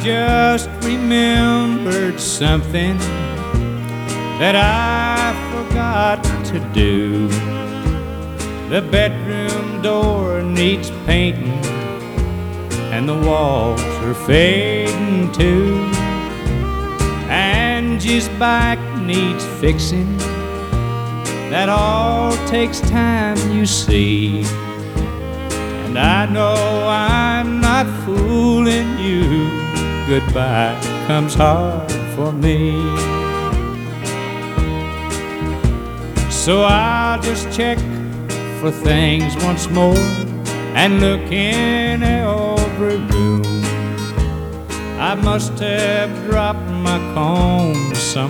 just remembered something that I forgot to do. The bedroom door needs painting and the walls are fading too. Angie's bike needs fixing. That all takes time, you see. And I know I'm not fooling you. Goodbye comes hard for me. So I'll just check for things once more and look in every room. I must have dropped my comb somewhere.